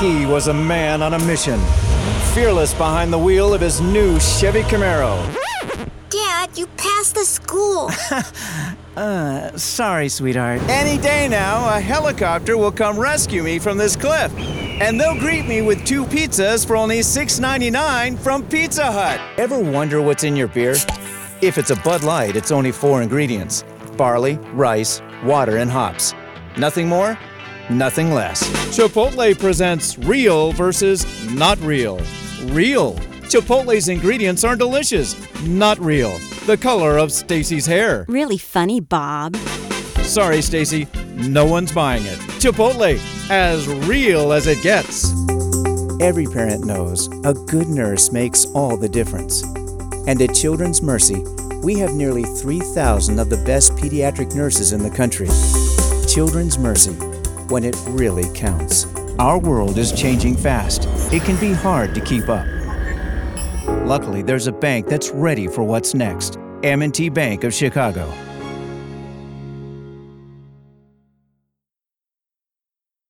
He was a man on a mission, fearless behind the wheel of his new Chevy Camaro. Dad, you passed the school. Sorry, sweetheart. Any day now, a helicopter will come rescue me from this cliff. And they'll greet me with 2 pizzas for only $6.99 from Pizza Hut. Ever wonder what's in your beer? If it's a Bud Light, it's only 4 ingredients: barley, rice, water, and hops. Nothing more, nothing less. Chipotle presents Real versus Not Real. Real. Chipotle's ingredients are delicious. Not real. The color of Stacy's hair. Really funny, Bob. Sorry, Stacy. No one's buying it. Chipotle, as real as it gets. Every parent knows a good nurse makes all the difference. And at Children's Mercy, we have nearly 3,000 of the best pediatric nurses in the country. Children's Mercy, when it really counts. Our world is changing fast. It can be hard to keep up. Luckily, there's a bank that's ready for what's next. M&T Bank of Chicago.